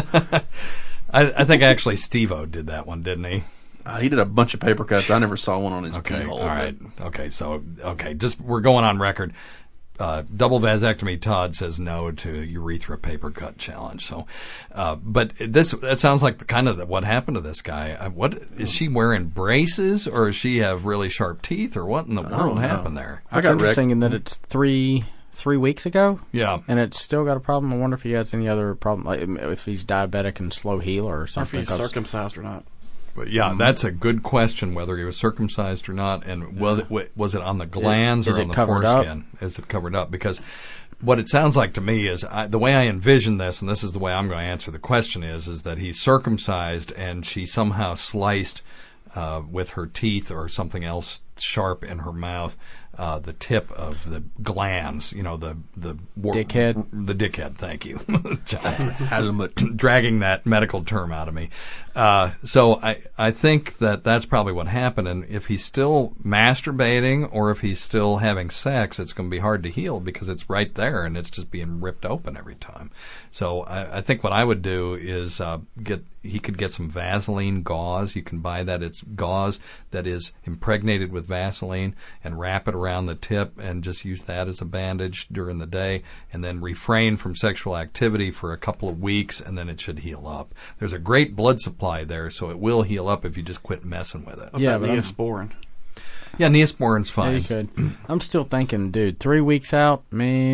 I, I think actually Steve-O did that one, didn't he? Uh, he did a bunch of paper cuts. I never saw one on his Okay, pee hole. all right. Okay, so, okay, just, we're going on record. Uh, double vasectomy, Todd says no to urethra paper cut challenge. So, uh, but this, that sounds like the kind of the, what happened to this guy. Uh, what, is she wearing braces, or does she have really sharp teeth, or what in the I world don't know. happened there? I It's got interesting wrecked. in that it's three three weeks ago, Yeah. and it's still got a problem. I wonder if he has any other problem, like if he's diabetic and slow healer or Or if something. he's 'cause- circumcised or not. But yeah, that's a good question, whether he was circumcised or not, and was it, was it on the glands Is or it on the covered up? foreskin? Is it covered up? Because what it sounds like to me is, I, the way I envision this, and this is the way I'm going to answer the question is, is that he's circumcised and she somehow sliced uh, with her teeth or something else sharp in her mouth uh, the tip of the glands, you know, the the war- Dickhead. the dickhead. Thank you, John. Helmut. Dragging that medical term out of me. Uh, so I, I think that that's probably what happened. And if he's still masturbating or if he's still having sex, it's going to be hard to heal because it's right there and it's just being ripped open every time. So I, I think what I would do is uh, get he could get some Vaseline gauze. You can buy that. It's gauze that is impregnated with Vaseline and wrap it around the tip and just use that as a bandage during the day and then refrain from sexual activity for a couple of weeks and then it should heal up. There's a great blood supply there, so it will heal up if you just quit messing with it. What Yeah, about but I'm- Neosporin? Yeah, Neosporin's Yeah, fine. you could. I'm still thinking, dude, three weeks out,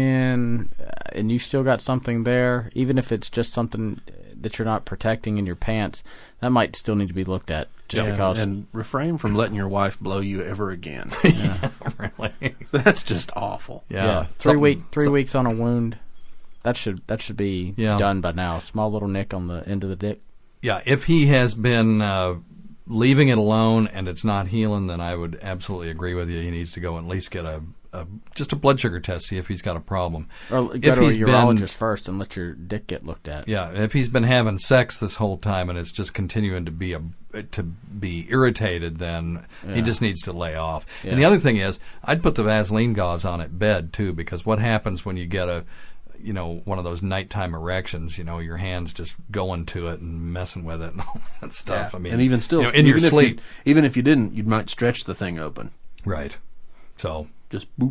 man, uh, and you still got something there, even if it's just something that you're not protecting in your pants, that might still need to be looked at just Yeah, because. and refrain from letting your wife blow you ever again. Yeah, really. That's just awful. Yeah, yeah, three Something- week, three some- weeks on a wound. That should that should be Yeah. done by now. Small little nick on the end of the dick. Yeah, if he has been uh, leaving it alone and it's not healing, then I would absolutely agree with you. He needs to go and at least get a, a just a blood sugar test, see if he's got a problem. Or go If to a he's been- urologist first and let your dick get looked at. Yeah, if he's been having sex this whole time and it's just continuing to be a to be irritated, then he Yeah. just needs to lay off. Yeah. And the other thing is, I'd put the Vaseline gauze on at bed too, because what happens when you get a you know, one of those nighttime erections, you know, your hands just going to it and messing with it and all that stuff. I mean, and even still, you know, in your even if sleep. you, even if you didn't, you might stretch the thing open. Right. So, Just boop.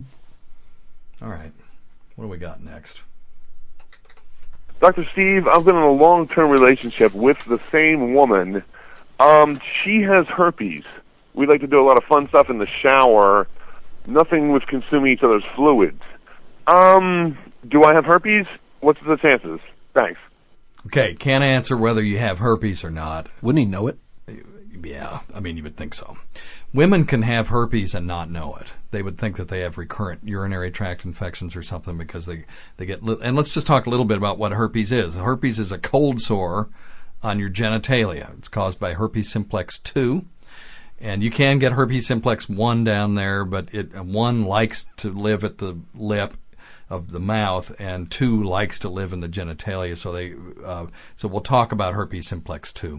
all right. What do we got next? Doctor Steve, I've been in a long-term relationship with the same woman Um, she has herpes. We like to do a lot of fun stuff in the shower. Nothing with consuming each other's fluids. Um, do I have herpes? What's the chances? Thanks. Okay, can't answer whether you have herpes or not. Wouldn't he know it? Yeah, I mean, you would think so. Women can have herpes and not know it. They would think that they have recurrent urinary tract infections or something because they, they get... Li- and let's just talk a little bit about what herpes is. Herpes is a cold sore on your genitalia. It's caused by herpes simplex two. And you can get herpes simplex one down there, but it one likes to live at the lip of the mouth, and two likes to live in the genitalia. So they, uh, so we'll talk about herpes simplex two.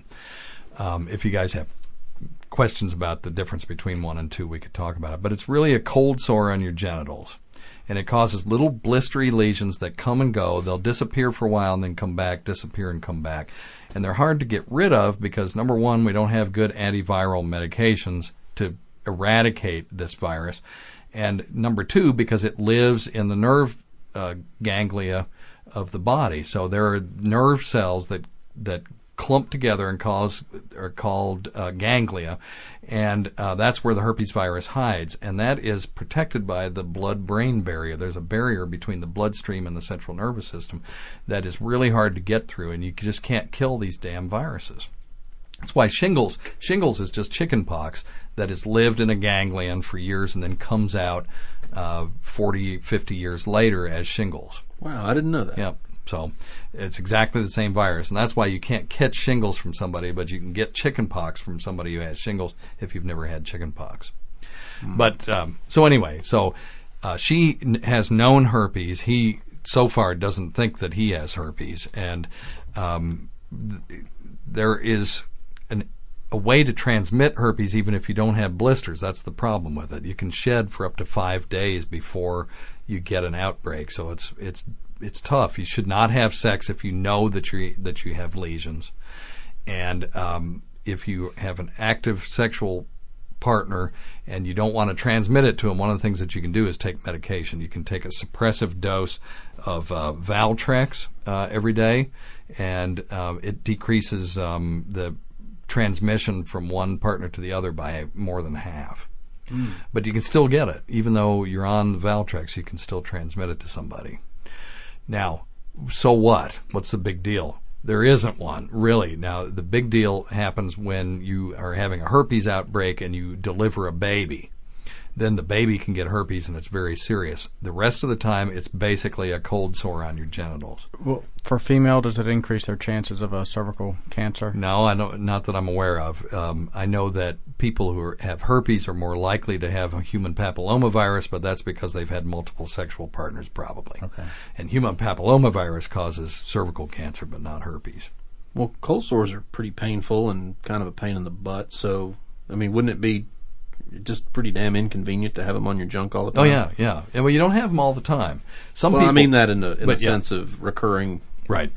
Um, if you guys have questions about the difference between one and two, we could talk about it. But it's really a cold sore on your genitals, and it causes little blistery lesions that come and go. They'll disappear for a while and then come back, disappear and come back. And they're hard to get rid of because, number one, we don't have good antiviral medications to eradicate this virus. And number two, because it lives in the nerve uh, ganglia of the body. So there are nerve cells that that clump together and cause are called uh, ganglia, and uh, that's where the herpes virus hides, and that is protected by the blood-brain barrier. There's a barrier between the bloodstream and the central nervous system that is really hard to get through, and you just can't kill these damn viruses. That's why shingles shingles is just chicken pox that has lived in a ganglion for years and then comes out uh, forty, fifty years later as shingles. Wow, I didn't know that. Yep. So it's exactly the same virus, and that's why you can't catch shingles from somebody, but you can get chicken pox from somebody who has shingles if you've never had chicken pox. Mm. But um, so anyway, so uh, she n- has known herpes. He so far doesn't think that he has herpes, and um, th- there is an, a way to transmit herpes even if you don't have blisters. That's the problem with it. You can shed for up to five days before you get an outbreak, so it's it's it's tough. You should not have sex if you know that you that you have lesions, and um, if you have an active sexual partner and you don't want to transmit it to them, one of the things that you can do is take medication. You can take a suppressive dose of uh, Valtrex uh, every day, and uh, it decreases um, the transmission from one partner to the other by more than half. Mm. But you can still get it. Even though you're on Valtrex, you can still transmit it to somebody. Now, so what? What's the big deal? There isn't one, really. Now, the big deal happens when you are having a herpes outbreak and you deliver a baby. Then the baby can get herpes, and it's very serious. The rest of the time, it's basically a cold sore on your genitals. Well, for female, does it increase their chances of a cervical cancer? No, I know, not that I'm aware of. Um, I know that people who are, have herpes are more likely to have a human papillomavirus, but that's because they've had multiple sexual partners, probably. Okay. And human papillomavirus causes cervical cancer, but not herpes. Well, cold sores are pretty painful and kind of a pain in the butt. So, I mean, wouldn't it be just pretty damn inconvenient to have them on your junk all the time? Oh yeah, yeah. And, well, you don't have them all the time. Some well, people, I mean that in a in a yeah. sense of recurring. Right.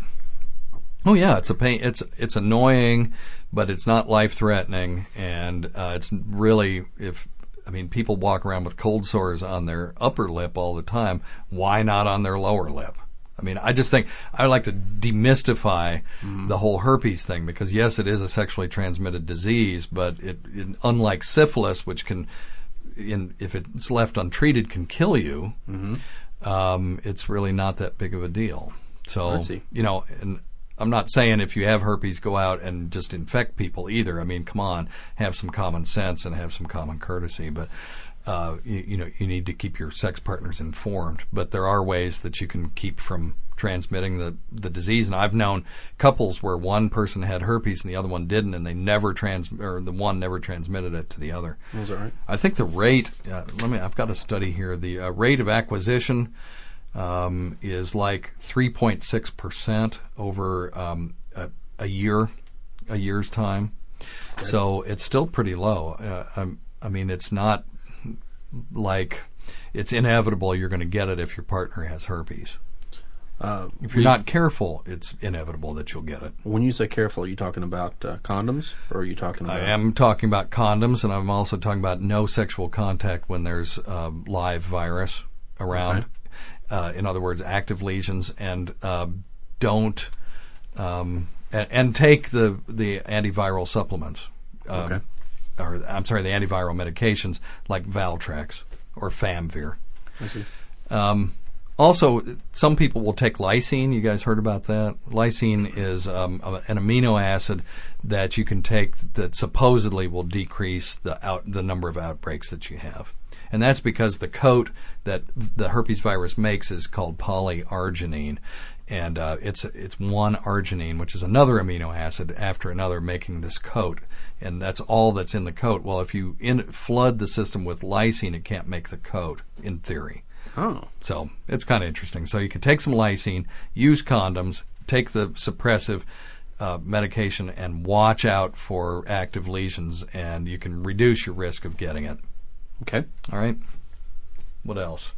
Oh yeah, it's a pain. It's it's annoying, but it's not life threatening, and uh, it's really if I mean people walk around with cold sores on their upper lip all the time. Why not on their lower lip? I mean, I just think I would like to demystify mm-hmm. the whole herpes thing because, yes, it is a sexually transmitted disease, but it, it unlike syphilis, which can, in, if it's left untreated, can kill you, mm-hmm. um, it's really not that big of a deal. So, you know, and I'm not saying if you have herpes, go out and just infect people either. I mean, come on, have some common sense and have some common courtesy, but Uh, you, you know, you need to keep your sex partners informed, but there are ways that you can keep from transmitting the, the disease. And I've known couples where one person had herpes and the other one didn't, and they never trans, or the one never transmitted it to the other. Is that right? I think the rate, uh, let me, I've got a study here. The uh, rate of acquisition um, is like three point six percent over um, a, a year, a year's time. Okay. So it's still pretty low. Uh, I'm, I mean, it's not like it's inevitable you're going to get it if your partner has herpes. Uh, if you're not careful, it's inevitable that you'll get it. When you say careful, are you talking about uh, condoms, or are you talking about... I am talking about condoms, and I'm also talking about no sexual contact when there's uh, live virus around. Okay. Uh, in other words, active lesions, and uh, don't um, and, and take the the antiviral supplements. Um, Okay. Or I'm sorry, the antiviral medications like Valtrex or Famvir. I see. Um, also, some people will take lysine. You guys heard about that? Lysine is um, a- an amino acid that you can take that supposedly will decrease the out the number of outbreaks that you have. And that's because the coat that the herpes virus makes is called polyarginine, and uh, it's it's one arginine, which is another amino acid after another, making this coat, and that's all that's in the coat. Well, if you in, flood the system with lysine, it can't make the coat, in theory. Oh. So it's kind of interesting. So you can take some lysine, use condoms, take the suppressive uh, medication, and watch out for active lesions, and you can reduce your risk of getting it. Okay. All right. What else?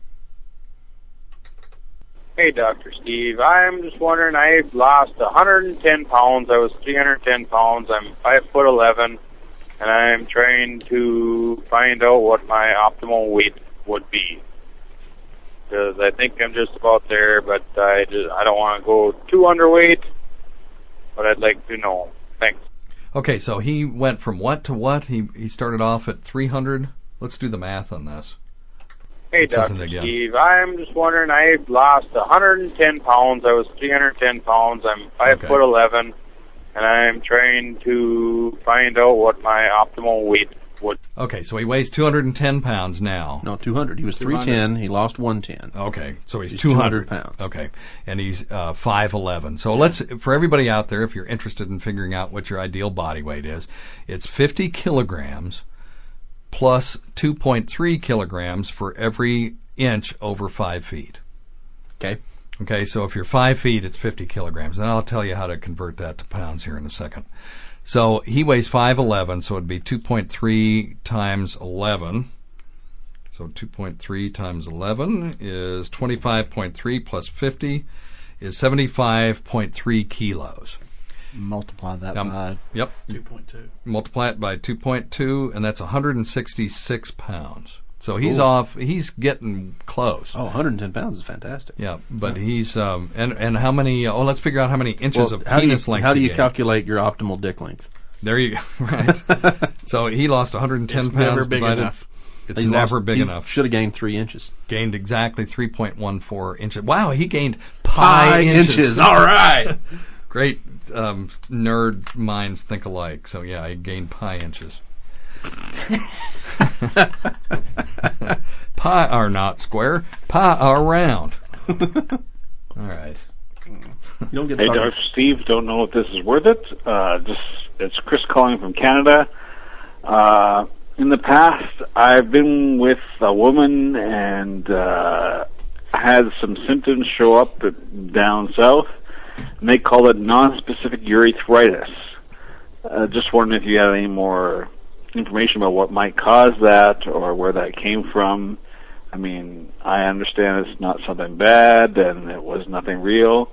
Hey, Doctor Steve. I'm just wondering, I've lost one hundred ten pounds. I was three hundred ten pounds. I'm five foot eleven, and I'm trying to find out what my optimal weight would be. Because I think I'm just about there, but I just, I don't want to go too underweight, but I'd like to know. Thanks. Okay, so he went from what to what? He he started off at three hundred. Let's do the math on this. Hey, Let's listen Doctor again. Steve. I'm just wondering, I've lost one hundred ten pounds. I was three hundred ten pounds. I'm five Okay. foot eleven, and I'm trying to find out what my optimal weight would. Okay, so he weighs two hundred ten pounds now. No, two hundred. He was three ten. He lost one ten. Okay, so he's, He's two hundred. two hundred pounds. Okay, and he's uh, five eleven. So let's, for everybody out there, if you're interested in figuring out what your ideal body weight is, it's fifty kilograms plus two point three kilograms for every inch over five feet. Okay. Okay, so if you're five feet, it's fifty kilograms. And I'll tell you how to convert that to pounds here in a second. So he weighs five eleven, so it'd be two point three times eleven. So two point three times eleven is twenty-five point three plus fifty is seventy-five point three kilos. Multiply that Um, by Yep. two point two. Multiply it by two point two, and that's one hundred sixty-six pounds. So he's Ooh. off. He's getting close. Oh, one hundred ten pounds is fantastic. Yeah, but he's um and and how many? Oh, let's figure out how many inches Well, of how do you, penis length. how do he you gained. calculate your optimal dick length? There you go. Right. So he lost one hundred ten It's pounds. never big divided. enough. It's He's never lost- big he's enough. Should have gained three inches. Gained exactly three point one four inches. Wow, he gained pi, inches. All right. Great um, nerd minds think alike. So yeah, he gained pi inches. Pi are not square. Pi are round. All right. You don't get Hey, to talk- Doctor Steve. Don't know if this is worth it. Uh, just it's Chris calling from Canada. Uh, in the past, I've been with a woman and uh, had some symptoms show up down south, and they call it non-specific urethritis. Uh, just wondering if you have any more information about what might cause that or where that came from. I mean, I understand it's not something bad and it was nothing real.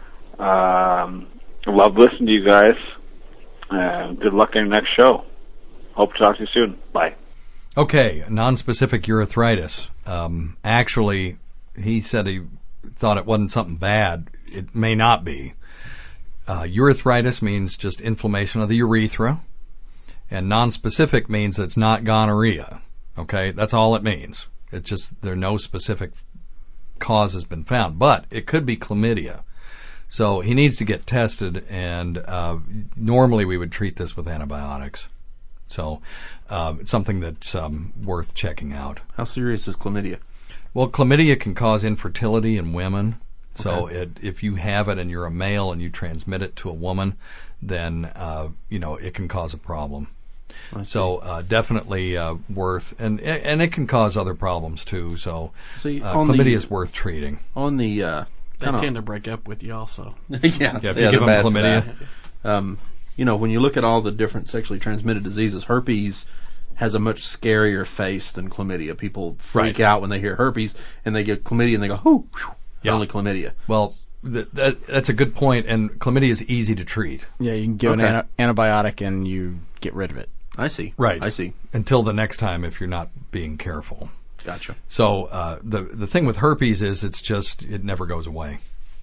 Um, I love listening to you guys. Uh, good luck in your next show. Hope to talk to you soon. Bye. Okay, non-specific urethritis. Um, actually, he said he thought it wasn't something bad. It may not be. Uh, urethritis means just inflammation of the urethra, and non-specific means it's not gonorrhea. Okay, that's all it means. It's just there no specific cause has been found, but it could be chlamydia. So he needs to get tested, and uh, normally we would treat this with antibiotics. So uh, it's something that's um, worth checking out. How serious is chlamydia? Well, chlamydia can cause infertility in women. So Okay. it, if you have it and you're a male and you transmit it to a woman, then uh, you know it can cause a problem. I see. So uh, definitely uh, worth, and and it can cause other problems too. So See, uh, on chlamydia the- is worth treating. On the uh, They kinda- tend to break up with you also. yeah, Yeah, if you yeah, give they're them bad for chlamydia. that. Um, you know, when you look at all the different sexually transmitted diseases, herpes has a much scarier face than chlamydia. People freak Right. out when they hear herpes and they get chlamydia and they go, "Whoo, whew, Yeah. only chlamydia." Well, th- that, that's a good point, and chlamydia is easy to treat. yeah, you can give Okay. an ana- antibiotic and you get rid of it. I see. Right. I see. Until the next time, if you're not being careful. Gotcha. So uh, the the thing with herpes is it's just it never goes away.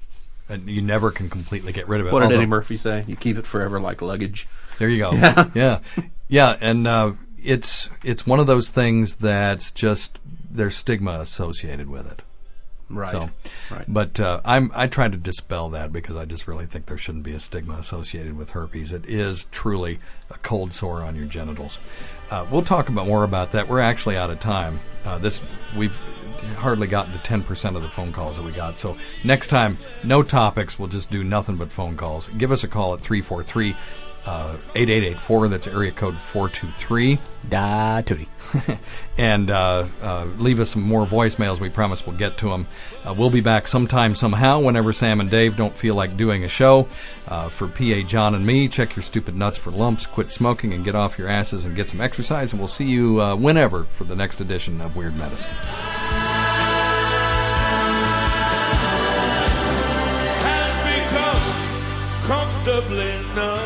and you never can completely get rid of it. What did Although, Eddie Murphy say? You keep it forever like luggage. There you go. yeah, yeah, and uh, it's it's one of those things that's just there's stigma associated with it. Right. So, right. But uh, I'm I try to dispel that because I just really think there shouldn't be a stigma associated with herpes. It is truly a cold sore on your genitals. Uh, we'll talk about more about that. We're actually out of time. Uh, this we've hardly gotten to ten percent of the phone calls that we got. So next time, no topics. We'll just do nothing but phone calls. Give us a call at three four three, eight eight eight four. That's area code four two three. Da tootie. And uh, uh, leave us some more voicemails. We promise we'll get to them. Uh, we'll be back sometime, somehow, whenever Sam and Dave don't feel like doing a show. Uh, for P A John and me, check your stupid nuts for lumps, quit smoking, and get off your asses and get some exercise. And we'll see you uh, whenever for the next edition of Weird Medicine. Comfortably numb.